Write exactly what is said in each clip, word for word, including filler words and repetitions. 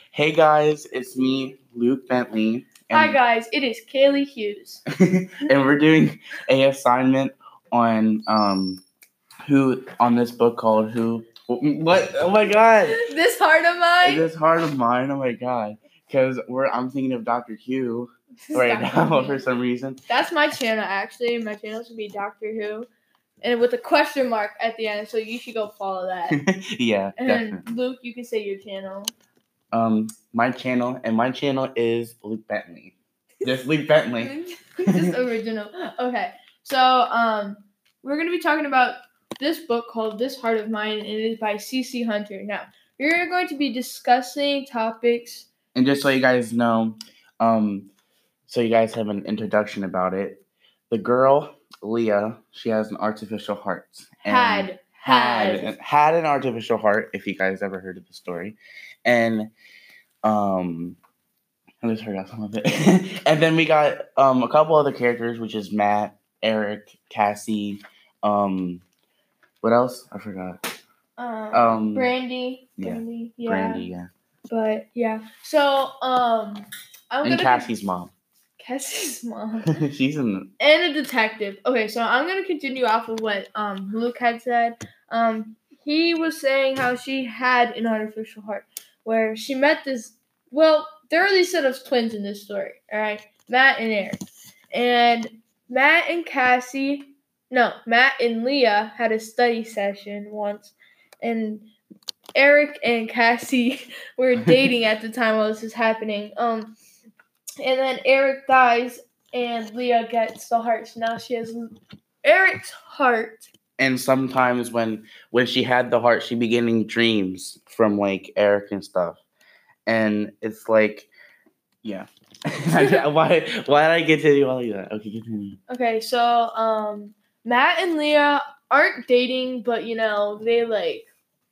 Hey guys, it's me, Luke Bentley. Hi guys, it is Kaylee Hughes. And we're doing a assignment on um who on this book called Who What Oh my god. This heart of mine. This heart of mine, oh my god. Because we're I'm thinking of Doctor Who right Doctor now Who. for some reason. That's my channel actually. My channel should be Doctor Who. And with a question mark at the end, so you should go follow that. Yeah, and definitely. Luke, you can say your channel. Um, my channel, and my channel is Luke Bentley. Just Luke Bentley. Just original. Okay, so um, we're gonna be talking about this book called This Heart of Mine, and it is by C C Hunter. Now, we're going to be discussing topics. And just so you guys know, um, so you guys have an introduction about it. The girl, Leah, she has an artificial heart. Had. Had. Had, had an artificial heart, if you guys ever heard of the story. And um, I just forgot some of it. And then we got um, a couple other characters, which is Matt, Eric, Cassie. Um, what else? I forgot. Um, Um, Brandy. yeah. Brandy. Yeah. Brandy, yeah. But yeah. So um, I'm And gonna. Cassie's mom. Cassie's mom. She's in. And a detective. Okay, so I'm gonna continue off of what um Luke had said. Um, he was saying how she had an artificial heart, where she met this. Well, there are these set of twins in this story. All right, Matt and Eric, and Matt and Cassie. No, Matt and Leah had a study session once, and Eric and Cassie were dating at the time while this is happening. Um, and then Eric dies. And Leah gets the heart. So now she has Eric's heart. And sometimes when when she had the heart, she'd be getting dreams from like Eric and stuff. And it's like, yeah. why why did I get to do all of that? Okay, continue. Okay, so um, Matt and Leah aren't dating, but you know they like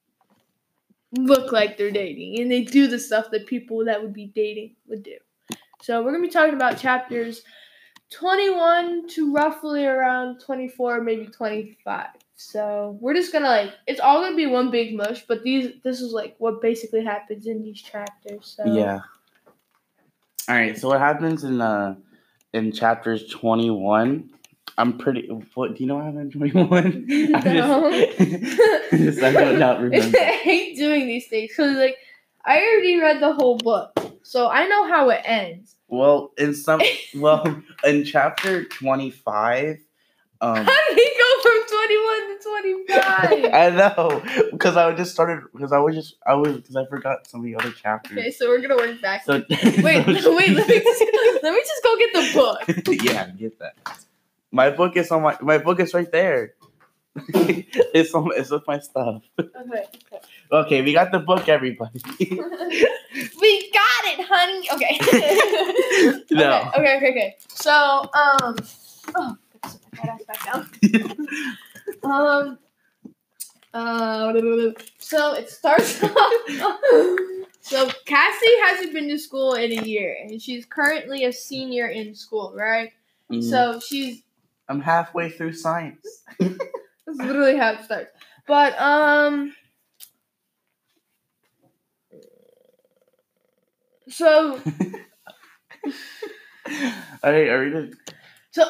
look like they're dating, and they do the stuff that people that would be dating would do. So we're gonna be talking about chapters twenty-one to roughly around twenty-four, maybe twenty-five. So we're just gonna like it's all gonna be one big mush, but these this is like what basically happens in these chapters. So yeah. All right. So what happens in uh in chapters twenty-one? I'm pretty. What do you know what happened in twenty-one? No. I just, just I don't not remember. I hate doing these things because like I already read the whole book, so I know how it ends. Well, in some well in chapter twenty-five. Um, How did he go from twenty-one to twenty-five? I know, because I just started because I was just I was because I forgot some of the other chapters. Okay, so we're gonna work back. So, wait, so, wait, let me just let me just go get the book. Yeah, get that. My book is on my my book is right there. it's on it's with my stuff. Okay, okay. Okay, we got the book, everybody. We got it, honey. Okay. No. Okay, okay, okay, okay. So, um, oh, let's put that ass back down. um, uh, so it starts off. So Cassie hasn't been to school in a year, and she's currently a senior in school, right? Mm. So she's. I'm halfway through science. That's literally how it starts. But um. So. I I read it. So.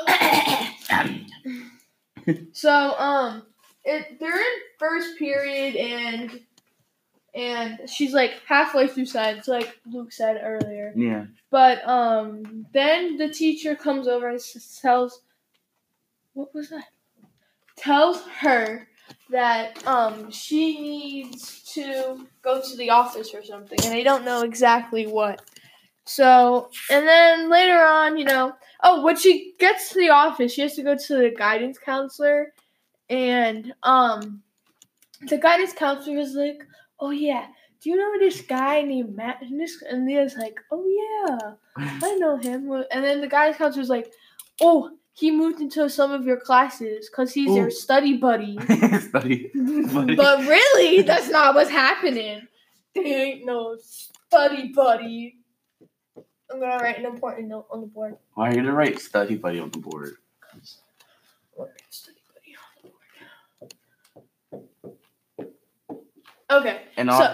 so um, it they're in first period and and she's like halfway through science, like Luke said earlier. Yeah. But um, then the teacher comes over and tells. What was that? Tells her that um she needs to go to the office or something, and they don't know exactly what. So, and then later on, you know, oh, when she gets to the office, she has to go to the guidance counselor, and um, the guidance counselor is like, "Oh yeah, do you know this guy named Matt?" And this, and Leah's like, "Oh yeah, I know him." And then the guidance counselor is like, "Oh, he moved into some of your classes because he's Ooh. your study buddy." Study buddy. But really, that's not what's happening. There ain't no study buddy. I'm going to write an important note on the board. Why are you going to write study buddy on the board? Because I'm going to write study buddy on the board. Okay. And so,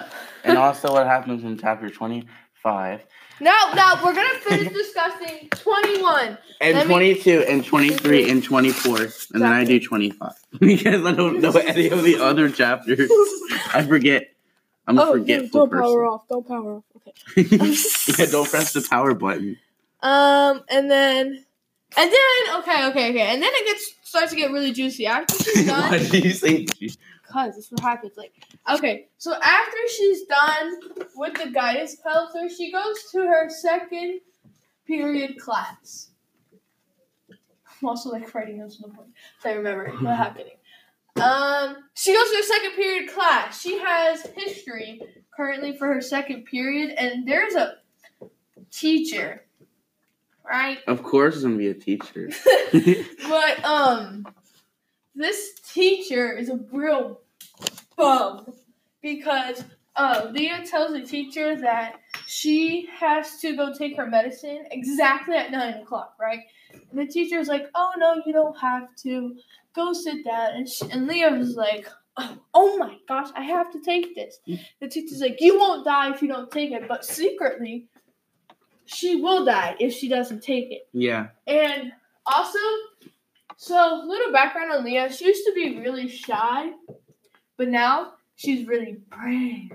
And also what happens in chapter twenty-five. Now, now we're gonna finish discussing twenty-one. And Let twenty-two me... and twenty-three and twenty-four. And exactly. Then I do twenty-five. Because I don't know any of the other chapters. I forget. I'm a oh, forgetful don't person. power off. Don't power off. Okay. Yeah, don't press the power button. Um, and then, and then, okay, okay, okay, and then it gets starts to get really juicy after she's done. Why did you say juicy? Because that's what happens. Like, okay, so after she's done with the guidance counselor, she goes to her second period class. I'm also like writing notes on the board, so I remember what happening. Um, she goes to her second period class. She has history currently for her second period, and there's a teacher, right? Of course, it's gonna be a teacher. But um, this teacher is a real bum because uh, Leah tells the teacher that she has to go take her medicine exactly at nine o'clock, right? And the teacher's like, "Oh no, you don't have to. Go sit down." And she, and Leah was like, oh, "Oh my gosh, I have to take this." The teacher's like, "You won't die if you don't take it," but secretly, she will die if she doesn't take it. Yeah. And also, so little background on Leah. She used to be really shy, but now she's really brave.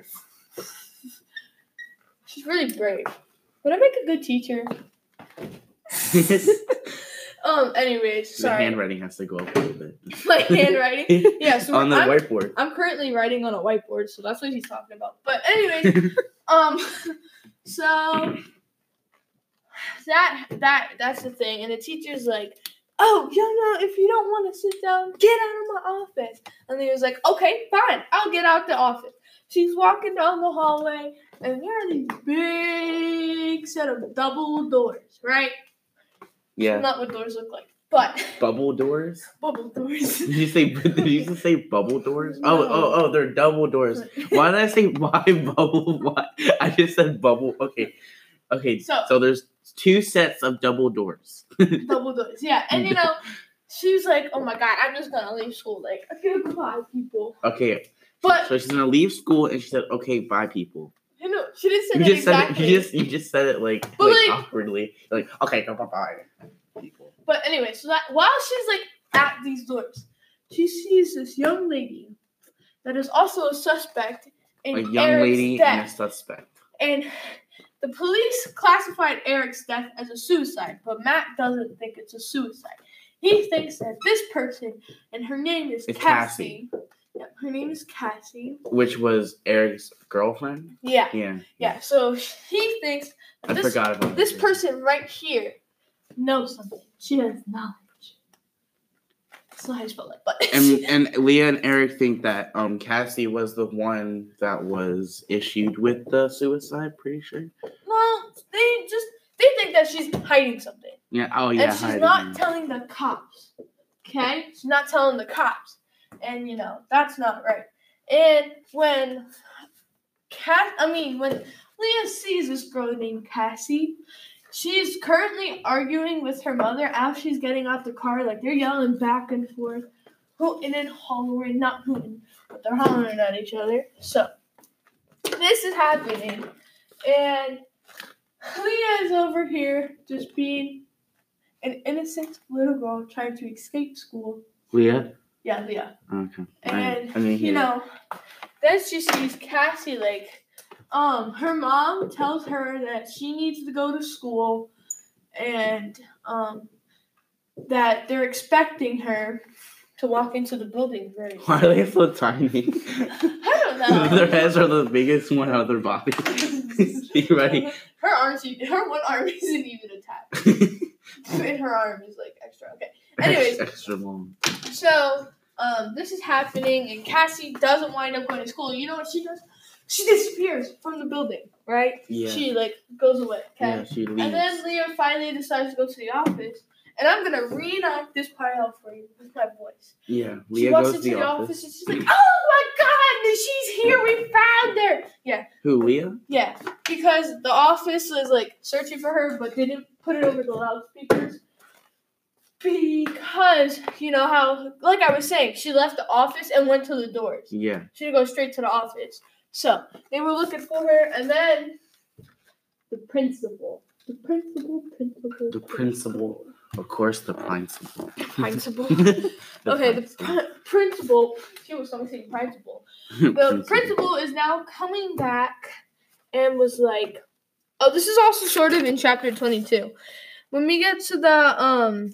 She's really brave. Would I make a good teacher? Um. Anyways, sorry. The handwriting has to go up a little bit. My handwriting, yeah. So on the I'm, whiteboard. I'm currently writing on a whiteboard, so that's what he's talking about. But anyways, um, so that that that's the thing, and the teacher's like, "Oh, you know, if you don't want to sit down, get out of my office." And he was like, "Okay, fine, I'll get out the office." She's walking down the hallway, and there are these big set of double doors, right? Yeah. Not what doors look like, but bubble doors. Bubble doors. Did you say? Did you just say bubble doors? No. Oh, oh, oh! They're double doors. Why did I say why bubble? Why? I just said bubble. Okay, okay. So, so there's two sets of double doors. Double doors, yeah. And you know, she was like, "Oh my god, I'm just gonna leave school. Like, okay, goodbye, people." Okay. But so she's gonna leave school, and she said, "Okay, bye, people." You know, she didn't say you that just exactly. Said it, you just you just said it like like, like awkwardly, like okay, go bye bye, people. But anyway, so that while she's like at these doors, she sees this young lady that is also a suspect in a young Eric's lady death. and a suspect. And the police classified Eric's death as a suicide, but Matt doesn't think it's a suicide. He thinks that this person, and her name is it's Cassie. Cassie. Yeah, her name is Cassie. Which was Eric's girlfriend? Yeah. Yeah. Yeah, so he thinks that I this, forgot about this that. person right here knows something. She has knowledge. That's not how you spell it, but... and, and Leah and Eric think that um Cassie was the one that was issued with the suicide, pretty sure. No, they just... They think that she's hiding something. Yeah, oh yeah, And she's hiding. not telling the cops. Okay? She's not telling the cops. And, you know, that's not right. And when Cass, I mean, when Leah sees this girl named Cassie, she's currently arguing with her mother as she's getting out the car. Like, they're yelling back and forth, hooting and hollering, not hooting, but they're hollering at each other. So, this is happening. And Leah is over here just being an innocent little girl trying to escape school. Leah? Yeah, Leah. Okay. And, I, I you know, then she sees Cassie, like, um, her mom tells her that she needs to go to school and, um, that they're expecting her to walk into the building very soon. Why are they so tiny? I don't know. Their heads are the biggest one out of their body. You ready? Her arms, her one arm isn't even attached. And her arm is, like, extra. Okay. Anyways. Extra long. So, um, this is happening, and Cassie doesn't wind up going to school. You know what she does? She disappears from the building, right? Yeah. She, like, goes away, okay? Yeah, she leaves. And then Leah finally decides to go to the office, and I'm going to reenact this part out for you with my voice. Yeah, Leah she walks goes into to the, the office. office, and she's like, oh my god, she's here, we found her! Yeah. Who, Leah? Yeah, because the office was, like, searching for her, but didn't put it over the loudspeakers. Because, you know how, like I was saying, she left the office and went to the doors. Yeah. She didn't go straight to the office. So they were looking for her, and then the principal, the principal, principal, The principal, of course, the principal. Principal. The Okay, the principal. pr- principal. She was something saying principal. The principal is now coming back, and was like, "Oh, this is also sort of in chapter twenty-two. When we get to the um."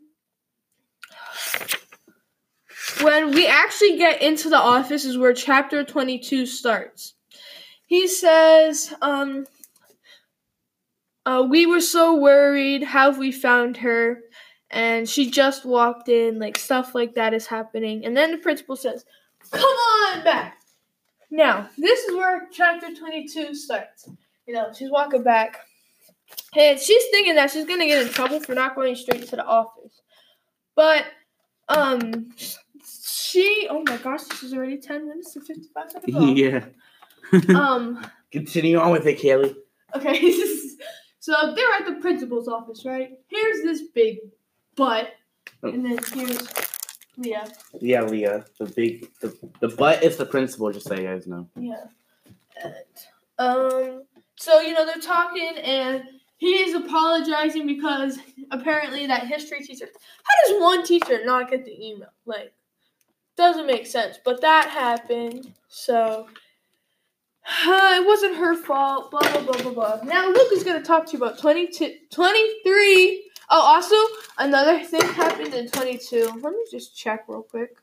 When we actually get into the office is where chapter twenty-two starts. He says, um, uh, we were so worried. How have we found her? And she just walked in, like stuff like that is happening. And then the principal says, come on back. Now, this is where chapter twenty-two starts. You know, she's walking back. And she's thinking that she's going to get in trouble for not going straight to the office. But, um... She, oh my gosh, this is already ten minutes and fifty-five seconds long. Yeah. um, Continue on with it, Kaylee. Okay, so they're at the principal's office, right? Here's this big butt, and then here's Leah. Yeah, Leah. The big, the, the butt is the principal, just so you guys know. Yeah. And, um, so, you know, they're talking, and he's apologizing because apparently that history teacher, how does one teacher not get the email? Like, doesn't make sense, but that happened, so uh, it wasn't her fault, blah, blah, blah, blah, blah. Now, Luke is going to talk to you about twenty-two, twenty-three. Oh, also, another thing happened in twenty-two. Let me just check real quick.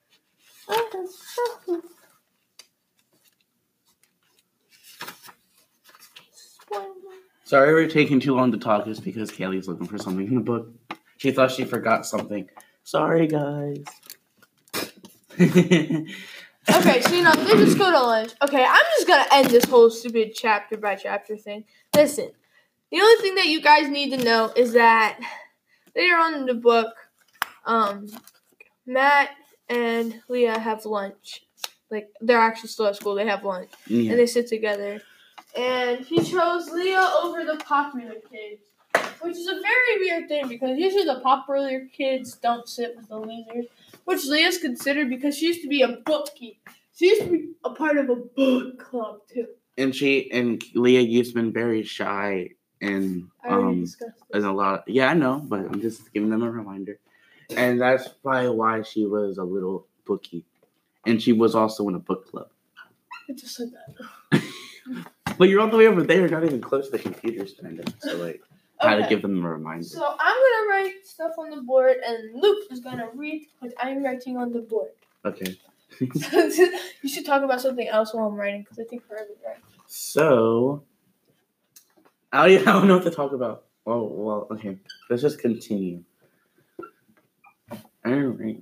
Sorry we're taking too long to talk just because Kaylee's looking for something in the book. She thought she forgot something. Sorry, guys. Okay, so, you know, they just go to lunch. Okay, I'm just going to end this whole stupid chapter by chapter thing. Listen, the only thing that you guys need to know is that later on in the book, um, Matt and Leah have lunch. Like, they're actually still at school. They have lunch. Yeah. And they sit together. And he chose Leah over the popular kids, which is a very weird thing because usually the popular kids don't sit with the losers. Which Leah's considered because she used to be a bookkeeper. She used to be a part of a book club too. And she and Leah used to be very shy and I already um discussed this. there's a lot. Yeah, I know, but I'm just giving them a reminder. And that's probably why she was a little bookie, and she was also in a book club. I just said that. But you're all the way over there, not even close to the computers, kind of. So like. How Okay. to give them a reminder. So I'm gonna write stuff on the board, and Luke is gonna read what I'm writing on the board. Okay. You should talk about something else while I'm writing, because I think forever, right? So, I don't, even, I don't know what to talk about. Oh, well, okay. Let's just continue. All right.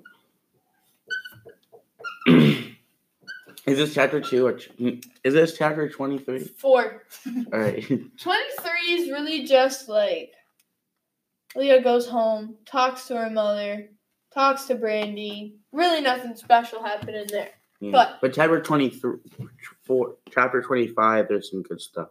Is this chapter two or is this chapter twenty-three? Four. All right. twenty-three is really just like Leah goes home, talks to her mother, talks to Brandy. Really nothing special happening there. Yeah. But but chapter twenty-three, four, chapter twenty-five, there's some good stuff.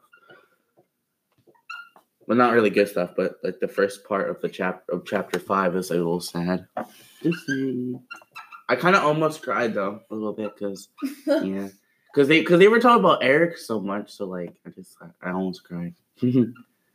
Well, not really good stuff, but like the first part of the chapter of chapter five is like, a little sad. Just saying. I kind of almost cried though a little bit because yeah, because they because they were talking about Eric so much, so like I just I, I almost cried. You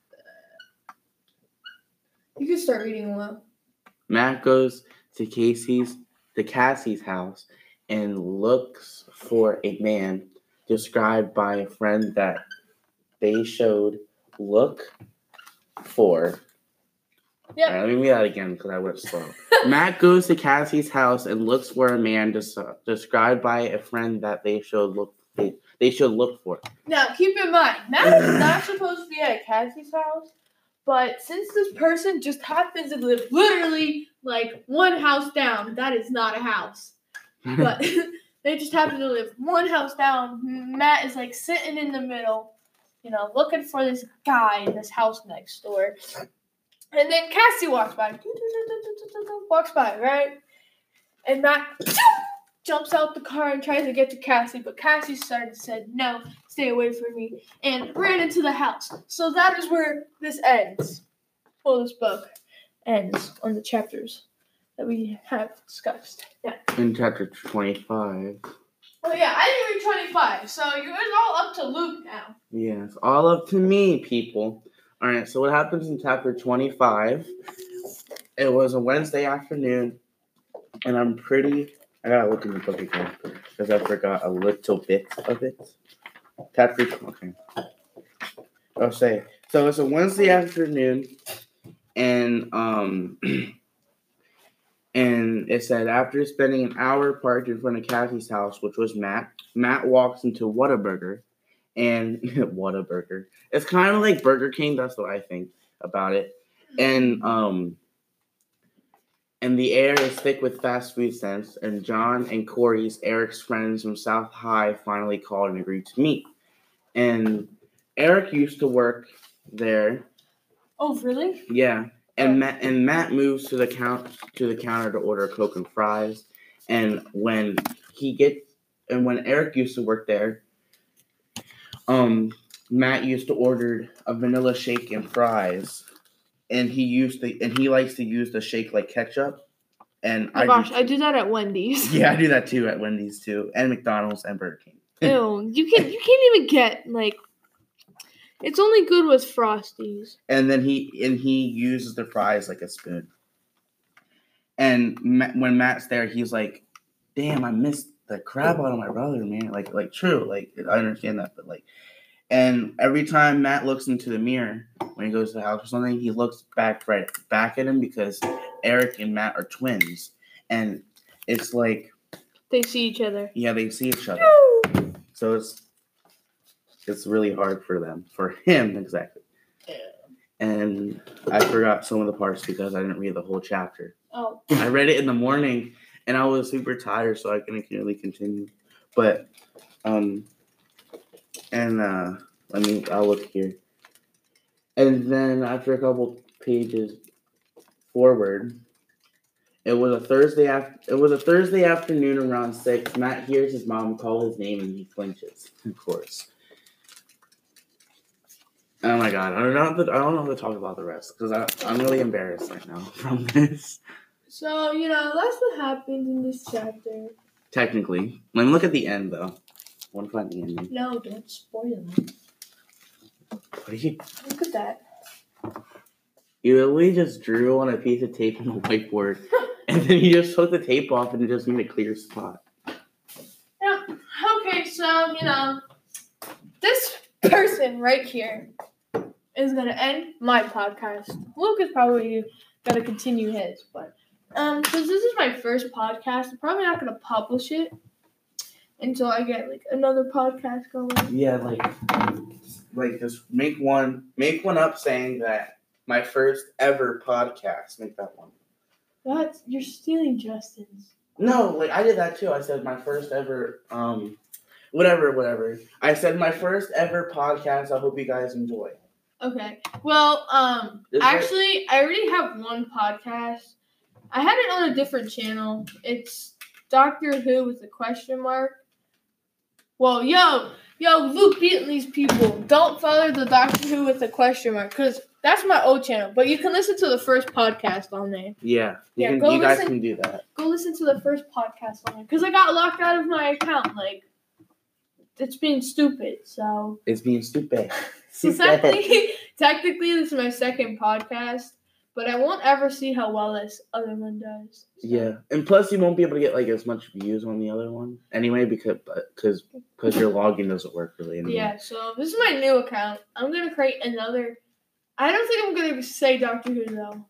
can start reading aloud. Matt goes to Casey's to Cassie's house and looks for a man described by a friend that they showed look for. Yeah. All right, let me read that again because I went slow. Matt goes to Cassie's house and looks for a man des- described by a friend that they should look they, they should look for. Now, keep in mind, Matt is not supposed to be at Cassie's house, but since this person just happens to live literally like one house down, that is not a house. But they just happen to live one house down. Matt is like sitting in the middle, you know, looking for this guy in this house next door. And then Cassie walks by. Walks by, right? And Matt jumps out the car and tries to get to Cassie, but Cassie started said, no, stay away from me, and ran into the house. So that is where this ends. Well, this book ends on the chapters that we have discussed. Yeah. In chapter twenty-five. Well, yeah, I didn't read twenty-five, so you it's all up to Luke now. Yeah, it's all up to me, people. All right, so what happens in chapter twenty-five? It was a Wednesday afternoon, and I'm pretty. I gotta look in the book again because I forgot a little bit of it. Chapter. Okay. I'll say. So it's a Wednesday afternoon, and um, and it said after spending an hour parked in front of Kathy's house, which was Matt, Matt walks into Whataburger, and Whataburger. It's kind of like Burger King. That's what I think about it, and um. And the air is thick with fast food scents, and John and Corey's, Eric's friends from South High, finally called and agreed to meet. And Eric used to work there. Oh, really? Yeah. And Matt and Matt moves to the count to the counter to order a Coke and fries. And when he gets and when Eric used to work there, um, Matt used to order a vanilla shake and fries. And he used to, and he likes to use the shake like ketchup. And oh I gosh, do I do that at Wendy's. Yeah, I do that too at Wendy's too, and McDonald's and Burger King. Ew, you can you can't even get like. It's only good with Frosties. And then he and he uses the fries like a spoon. And Ma- when Matt's there, he's like, "Damn, I missed the crap out of my brother, man." Like, like true, like I understand that, but like. And every time Matt looks into the mirror when he goes to the house or something, he looks back right back at him because Eric and Matt are twins. And it's like... They see each other. Yeah, they see each other. So it's it's really hard for them. For him, exactly. Yeah. And I forgot some of the parts because I didn't read the whole chapter. Oh. I read it in the morning, and I was super tired, so I couldn't really continue. But... um. And uh, let me, I'll look here. And then after a couple pages forward, it was a Thursday after, it was a Thursday afternoon around six. Matt hears his mom call his name and he flinches, of course. Oh my god, I don't know. How to, I don't know how to talk about the rest because I'm really embarrassed right now from this. So you know that's what happens in this chapter. Technically, let me look at the end though. I want to find the ending. No, don't spoil it. What are you? Look at that. You literally just drew on a piece of tape on the whiteboard, and then you just took the tape off and it just made a clear spot. Yeah. Okay, so you know, this person right here is gonna end my podcast. Luke is probably gonna continue his, but um, since this is my first podcast, I'm probably not gonna publish it until I get like another podcast going. Yeah, like, like just make one, make one up saying that my first ever podcast. Make that one. That's you're stealing Justin's. No, like I did that too. I said my first ever, um, whatever, whatever. I said my first ever podcast. I hope you guys enjoy. Okay. Well, um, This actually, I already have one podcast. I had it on a different channel. It's Doctor Who with a question mark. Well, yo, yo, Luke beating these people. Don't follow the Doctor Who with a question mark, because that's my old channel. But you can listen to the first podcast on there. Yeah, you, Yeah, can, go you guys listen- can do that. Go listen to the first podcast on there, because I got locked out of my account. Like, it's being stupid, so... It's being stupid. So technically, technically, this is my second podcast, but I won't ever see how well this other one does. So. Yeah, and plus you won't be able to get like as much views on the other one anyway because because because your login doesn't work really anymore. Yeah, so this is my new account. I'm gonna create another. I don't think I'm gonna say Doctor Who though.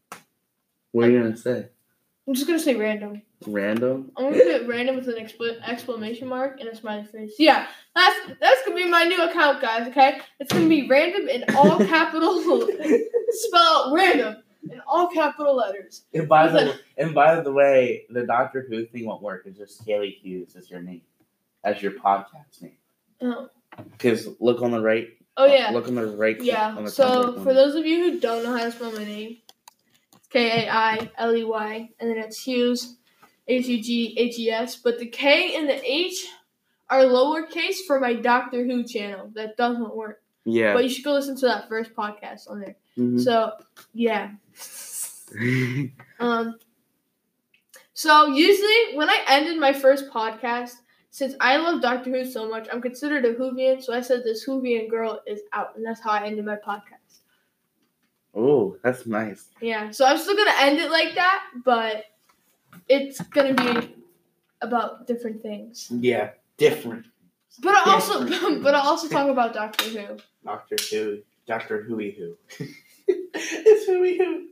What are you gonna say? I'm just gonna say random. Random? I'm gonna put random with an expl- exclamation mark and a smiley face. Yeah, that's that's gonna be my new account, guys. Okay, it's gonna be random in all capital. Spell out random in all capital letters. And by the and by the way, the Doctor Who thing won't work. It's just Scaly Hughes as your name, as your podcast name. Oh. Because look on the right. Oh yeah. Look on the right. Yeah. On the So top for those of you who don't know how to spell my name, it's K A I L E Y, and then it's Hughes, H U G H E S. But the K and the H are lowercase for my Doctor Who channel. That doesn't work. Yeah. But you should go listen to that first podcast on there. Mm-hmm. So yeah. um. So usually when I ended my first podcast, since I love Doctor Who so much, I'm considered a Whovian, so I said this Whovian girl is out, and that's how I ended my podcast. Oh, that's nice. Yeah, so I'm still gonna end it like that, but it's gonna be about different things. Yeah, different. But I also, but I also talk about Doctor Who. Doctor Who, Doctor Whoey Who. It's Whoey Who.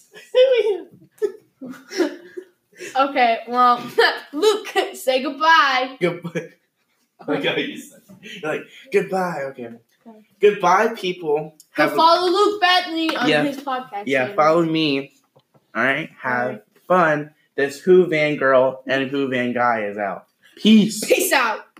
Whoey Who. Okay, well, Luke, say goodbye. Goodbye. I like how you said it. You're like, goodbye, okay. Goodbye, people. Go Have a- follow Luke Bentley on Yeah. his podcast. Yeah, channel. follow me. Alright? Have Alright. fun. This Who Van girl and Who Van guy is out. Peace. Peace out.